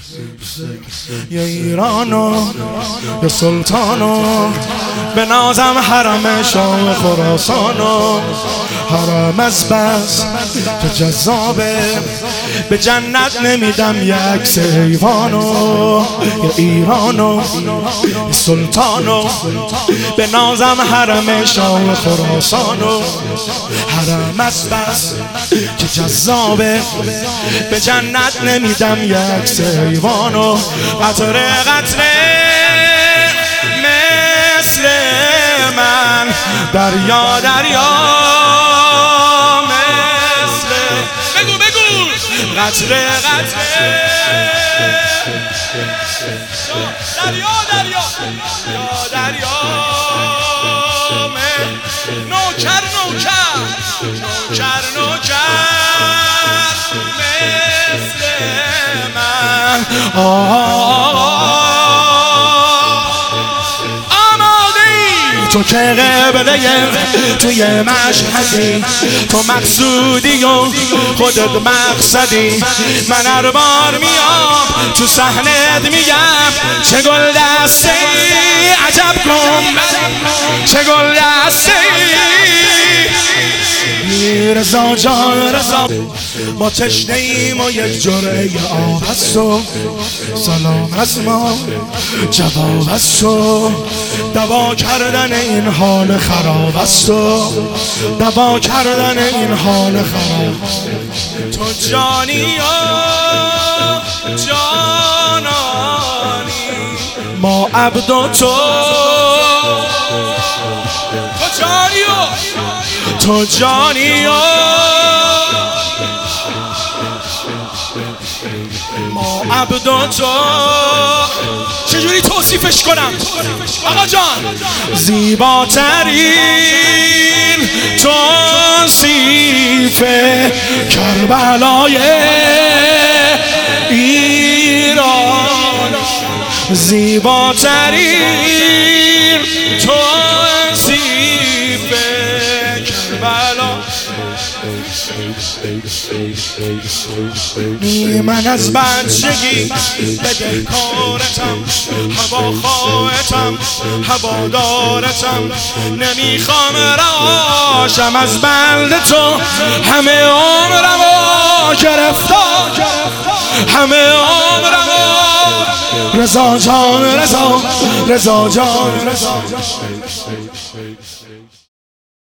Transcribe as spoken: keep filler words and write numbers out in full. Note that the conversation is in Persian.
یا ایرانو یا سلطانو، به نازم حرم شاه خراسانو. حرم از بس که جذابه، به جنت نمیدم یک سیوانو. یا ایرانو یا سلطانو، به نازم حرم شاه خراسانو. حرم از بس که جذابه، به جنت نمیدم یک سیوانو. قطره قطره مثل من، دریا دریا مثل، بگو بگو، قطره قطره دریا دریا دریا نوکر نوکر نوکر نوکر مثل من. تو که قبله توی مشهدی، تو مقصودی و خودت مقصدی. من هر بار میام تو صحنت میگم چه گل دسته ای، عجب کن چه گل دسته ای. رضا جان رضا، ما تشنه ایم و یک جرعه آب هست و سلام از ما جواب است و دوا کردن این حال خراب است و دوا کردن این حال خراب. تو جانی و جانانی، ما عبد و تو، تو جانی و تو جانی و ما عبد و تو. چجوری توصیفش کنم آقا جان؟ زیباترین توصیف کربلای ایران، زیباترین توصیف کربلا. من از بچگی بدهکارتم، هواخواهتم، هوادارتم. نمیخوام رهاشم از بند تو، همه عمرمو گرفتار، همه عمرمو. رضا جان رضا، رضا جان رضا.